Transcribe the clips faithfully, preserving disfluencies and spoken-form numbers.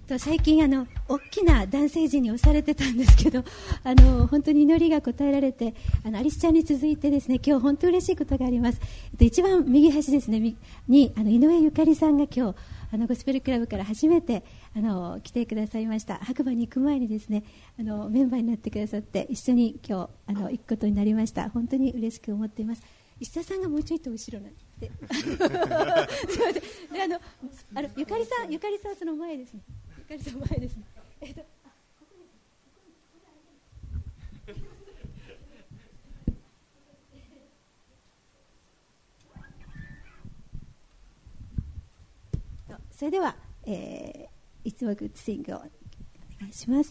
と最近あの大きな男性陣に押されてたんですけど、あの本当に祈りが応えられて、あのアリスちゃんに続いてですね、今日本当嬉しいことがあります。えっと、一番右端ですねにあの井上ゆかりさんが今日あのゴスペルクラブから初めてあの来てくださいました。白馬に行く前にですね、あのメンバーになってくださって、一緒に今日あの行くことになりました。本当に嬉しく思っています。石田さんがもうちょいと後ろなんで、すみません。であのあのゆかりさんゆかりさんその前ですね。ゆかりさん前ですね。えっとそれでは、えー、いつもグッドシングをお願いします。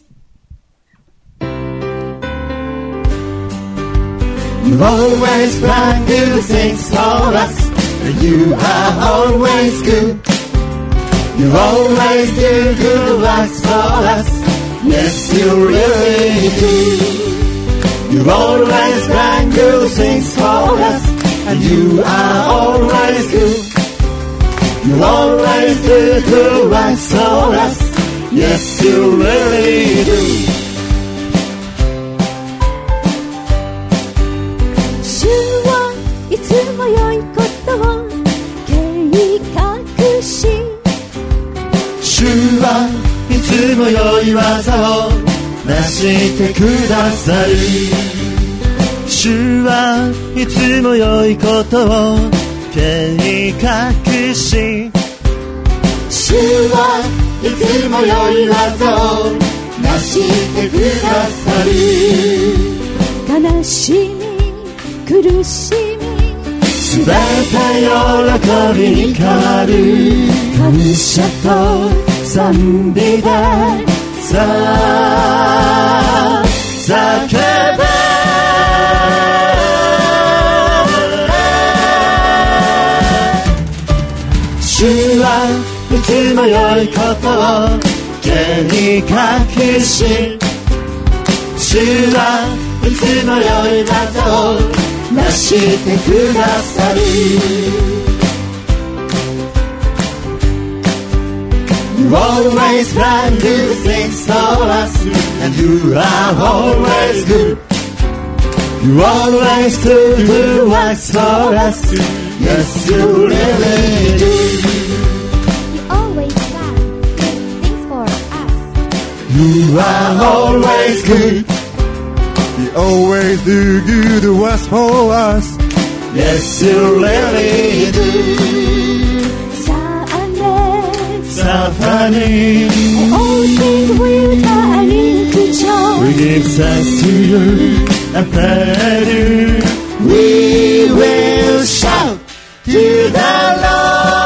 You always plan good things for us, and you are always good. You always do good works for us, yes you really do. You always plan good things for us, and you are always good. You always do good works for us, yes you really do. 主はいつも良いことを計画し、 主はいつも良い技をなしてくださる。主はいつも良いことを計画し、主はいつも良い技をなしてくださる。 悲しみ苦しみすべて喜びに変わる。感謝と賛美でさあ叫べ。主はいつも良いことを計画し、主はいつも良い技をなしてくださる。You always plan good things for us, and you are always good. You always do good works for us, yes you really do. You always plan good things for us. You are always good. You always do good works for us. Yes you really do. さあね All things will turn to joy. We give thanks to you and praise you. We will shout to the Lord.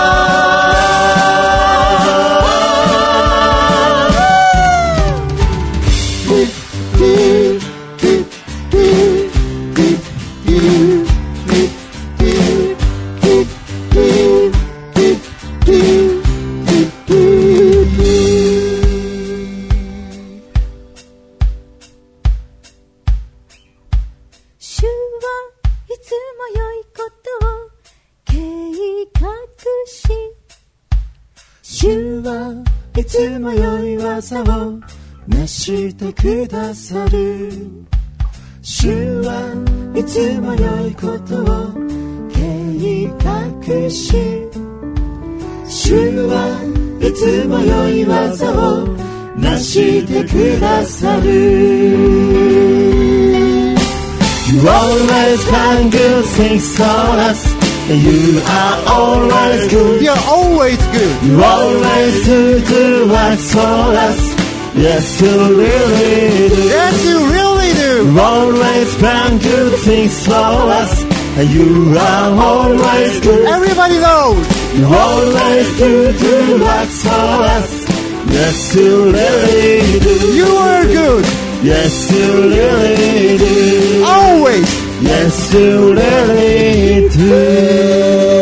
いつも良い技をなしてくださる。主はいつも良いことを計画し、主はいつも良い技をなしてくださる。You always plan good things for us, and you are always good. You're always good. You always do good works for us. Yes, you really do. Yes, you really do. You always plan good things for us, and you are always good. Everybody knows. You always do good works for us. Yes, you really do. You are good. Yes, you really do. Always. Yes, you really do.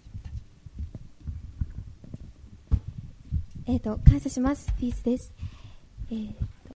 えーと感謝します。ピースです。 えー